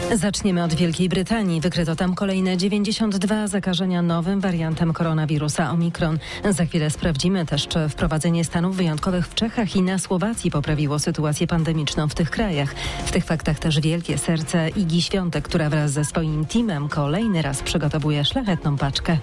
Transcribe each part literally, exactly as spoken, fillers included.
Zaczniemy od Wielkiej Brytanii. Wykryto tam kolejne dziewięćdziesiąt dwa zakażenia nowym wariantem koronawirusa Omikron. Za chwilę sprawdzimy też, czy wprowadzenie stanów wyjątkowych w Czechach i na Słowacji poprawiło sytuację pandemiczną w tych krajach. W tych faktach też wielkie serce Igi Świątek, która wraz ze swoim teamem kolejny raz przygotowuje szlachetną paczkę.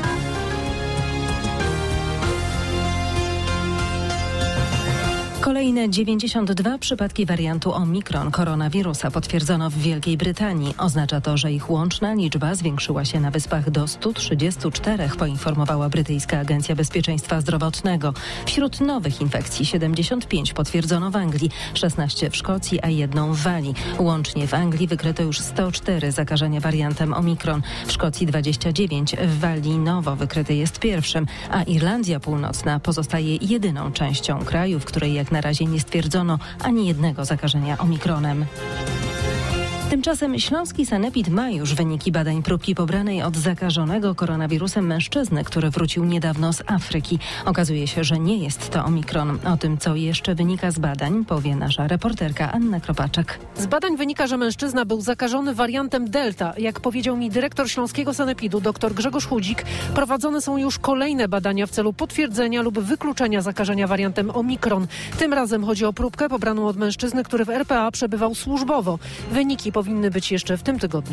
Kolejne dziewięćdziesiąt dwa przypadki wariantu Omikron koronawirusa potwierdzono w Wielkiej Brytanii. Oznacza to, że ich łączna liczba zwiększyła się na Wyspach do stu trzydziestu czterech, poinformowała brytyjska Agencja Bezpieczeństwa Zdrowotnego. Wśród nowych infekcji siedemdziesiąt pięć potwierdzono w Anglii, szesnaście w Szkocji, a jedną w Walii. Łącznie w Anglii wykryto już sto cztery zakażenia wariantem Omikron, w Szkocji dwadzieścia dziewięć, w Walii nowo wykryty jest pierwszym, a Irlandia Północna pozostaje jedyną częścią kraju, w której jak na razie nie stwierdzono ani jednego zakażenia Omikronem. Tymczasem śląski sanepid ma już wyniki badań próbki pobranej od zakażonego koronawirusem mężczyzny, który wrócił niedawno z Afryki. Okazuje się, że nie jest to Omikron. O tym, co jeszcze wynika z badań, powie nasza reporterka Anna Kropaczek. Z badań wynika, że mężczyzna był zakażony wariantem Delta. Jak powiedział mi dyrektor śląskiego sanepidu dr Grzegorz Chudzik, prowadzone są już kolejne badania w celu potwierdzenia lub wykluczenia zakażenia wariantem Omikron. Tym razem chodzi o próbkę pobraną od mężczyzny, który w R P A przebywał służbowo. Wyniki powinny być jeszcze w tym tygodniu.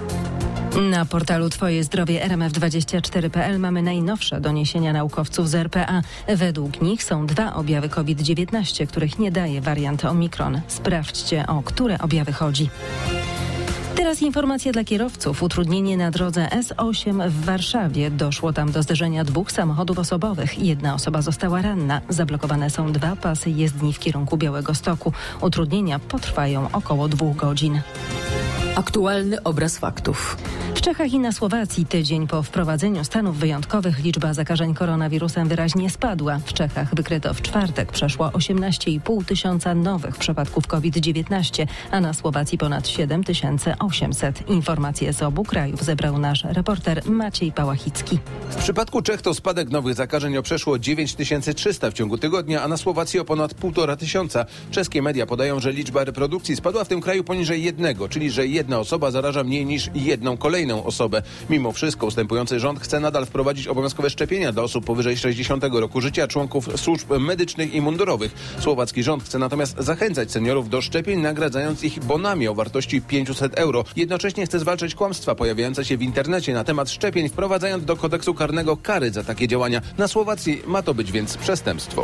Na portalu Twoje Zdrowie R M F dwadzieścia cztery kropka p l mamy najnowsze doniesienia naukowców z R P A. Według nich są dwa objawy COVID dziewiętnaście, których nie daje wariant Omikron. Sprawdźcie, o które objawy chodzi. Teraz informacja dla kierowców. Utrudnienie na drodze S osiem w Warszawie. Doszło tam do zderzenia dwóch samochodów osobowych. Jedna osoba została ranna. Zablokowane są dwa pasy jezdni w kierunku Białegostoku. Utrudnienia potrwają około dwóch godzin. Aktualny obraz faktów. W Czechach i na Słowacji tydzień po wprowadzeniu stanów wyjątkowych liczba zakażeń koronawirusem wyraźnie spadła. W Czechach wykryto w czwartek przeszło osiemnaście i pół tysiąca nowych przypadków COVID dziewiętnaście, a na Słowacji ponad siedem tysięcy osiemset. Informacje z obu krajów zebrał nasz reporter Maciej Pałachicki. W przypadku Czech to spadek nowych zakażeń o przeszło dziewięć tysięcy trzysta w ciągu tygodnia, a na Słowacji o ponad półtora tysiąca. Czeskie media podają, że liczba reprodukcji spadła w tym kraju poniżej jednego, czyli że jedna osoba zaraża mniej niż jedną kolejną osobę. Mimo wszystko ustępujący rząd chce nadal wprowadzić obowiązkowe szczepienia dla osób powyżej sześćdziesiątego roku życia, członków służb medycznych i mundurowych. Słowacki rząd chce natomiast zachęcać seniorów do szczepień, nagradzając ich bonami o wartości pięćset euro. Jednocześnie chce zwalczać kłamstwa pojawiające się w internecie na temat szczepień, wprowadzając do kodeksu karnego kary za takie działania. Na Słowacji ma to być więc przestępstwo.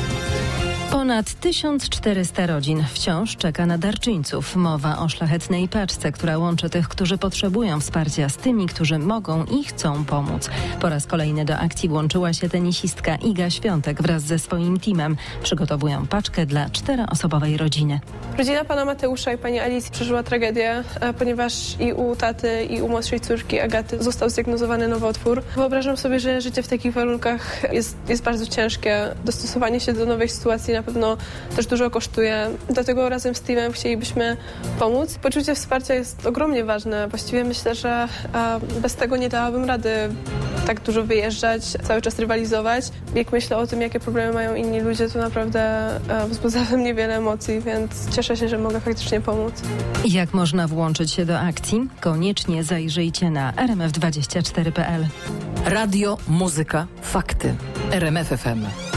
Ponad tysiąc czterysta rodzin wciąż czeka na darczyńców. Mowa o szlachetnej paczce, która łączy tych, którzy potrzebują wsparcia, z tymi, którzy mogą i chcą pomóc. Po raz kolejny do akcji włączyła się tenisistka Iga Świątek wraz ze swoim teamem. Przygotowują paczkę dla czteroosobowej rodziny. Rodzina pana Mateusza i pani Alicji przeżyła tragedię, ponieważ i u taty, i u młodszej córki Agaty został zdiagnozowany nowotwór. Wyobrażam sobie, że życie w takich warunkach jest, jest bardzo ciężkie. Dostosowanie się do nowej sytuacji na pewno też dużo kosztuje. Dlatego razem z teamem chcielibyśmy pomóc. Poczucie wsparcia jest ogromnie ważne. Właściwie myślę, że bez tego nie dałabym rady tak dużo wyjeżdżać, cały czas rywalizować. Jak myślę o tym, jakie problemy mają inni ludzie, to naprawdę wzbudza we mnie wiele emocji, więc cieszę się, że mogę faktycznie pomóc. Jak można włączyć się do akcji? Koniecznie zajrzyjcie na r m f dwadzieścia cztery kropka p l. Radio, muzyka, fakty. R M F F M.